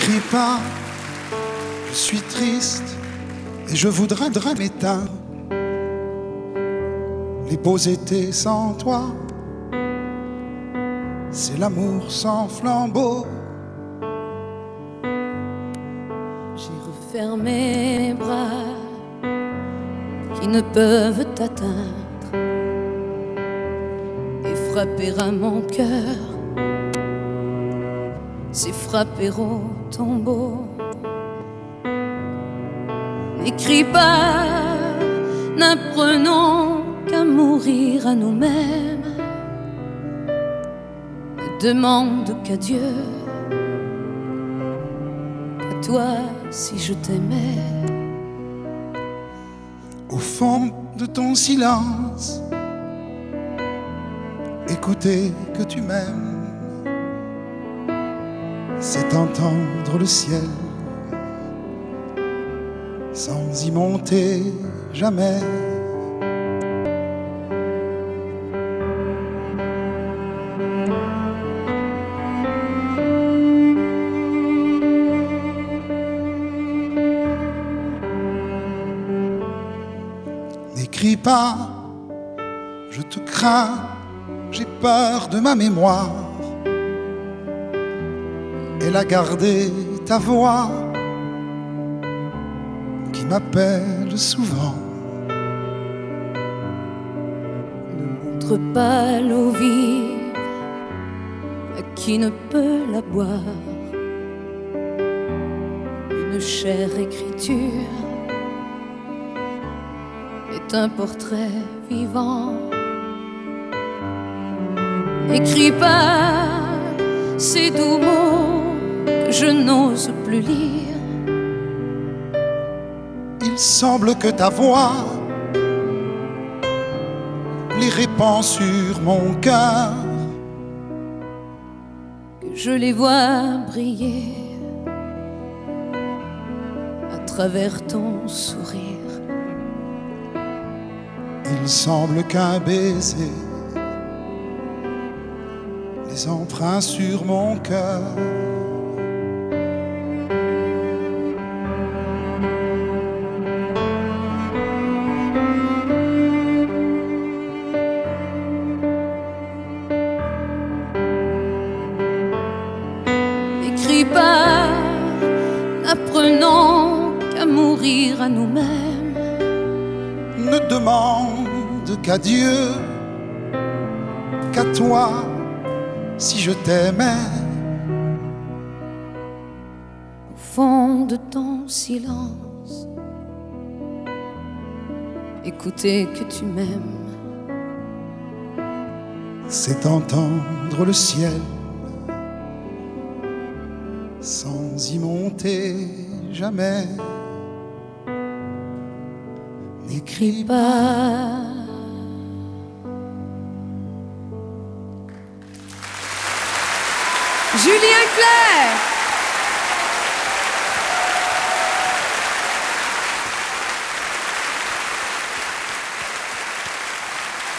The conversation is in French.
N'écris pas, je suis triste et je voudrais m'éteindre. Les beaux étés sans toi, c'est l'amour sans flambeau. J'ai refermé mes bras qui ne peuvent t'atteindre et frapper à mon cœur, c'est frapper au tombeau. N'écris pas, n'apprenons qu'à mourir à nous-mêmes. Ne demande qu'à Dieu, à toi si je t'aimais. Au fond de ton silence, écouter que tu m'aimes, c'est entendre le ciel sans y monter jamais. N'écris pas, je te crains, j'ai peur de ma mémoire. Elle a gardé ta voix qui m'appelle souvent. Ne montre pas l'eau vive à qui ne peut la boire. Une chère écriture est un portrait vivant. N'écris pas ces doux mots que je n'ose plus lire. Il semble que ta voix les répand sur mon cœur, Que je les vois briller à travers ton sourire. il semble qu'un baiser les emprunts sur mon cœur. N'écris pas, n'apprenons qu'à mourir à nous-mêmes. Ne demande qu'à Dieu, qu'à toi, si je t'aimais. Au fond de ton silence, écouter que tu m'aimes, C'est entendre le ciel sans y monter jamais. N'écris pas. Julien Clerc.